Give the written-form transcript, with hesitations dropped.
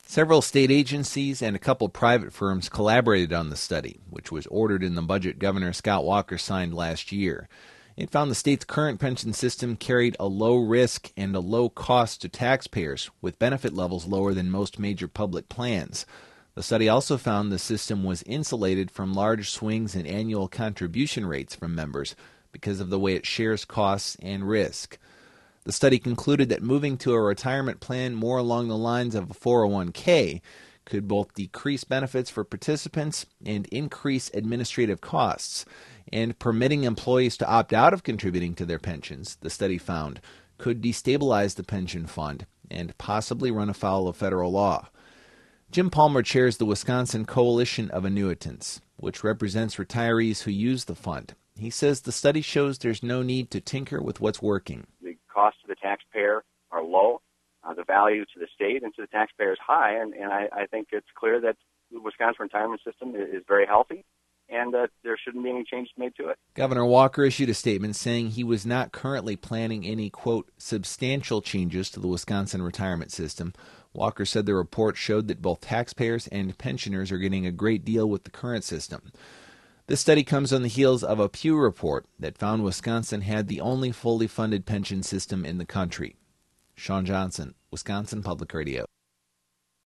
Several state agencies and a couple private firms collaborated on the study, which was ordered in the budget Governor Scott Walker signed last year. It found the state's current pension system carried a low risk and a low cost to taxpayers, with benefit levels lower than most major public plans. The study also found the system was insulated from large swings in annual contribution rates from members because of the way it shares costs and risk. The study concluded that moving to a retirement plan more along the lines of a 401k could both decrease benefits for participants and increase administrative costs. And permitting employees to opt out of contributing to their pensions, the study found, could destabilize the pension fund and possibly run afoul of federal law. Jim Palmer chairs the Wisconsin Coalition of Annuitants, which represents retirees who use the fund. He says the study shows there's no need to tinker with what's working. The costs to the taxpayer are low. The value to the state and to the taxpayer is high, and I think it's clear that the Wisconsin retirement system is very healthy, and there shouldn't be any changes made to it. Governor Walker issued a statement saying he was not currently planning any, quote, substantial changes to the Wisconsin retirement system. Walker said the report showed that both taxpayers and pensioners are getting a great deal with the current system. This study comes on the heels of a Pew report that found Wisconsin had the only fully funded pension system in the country. Sean Johnson, Wisconsin Public Radio.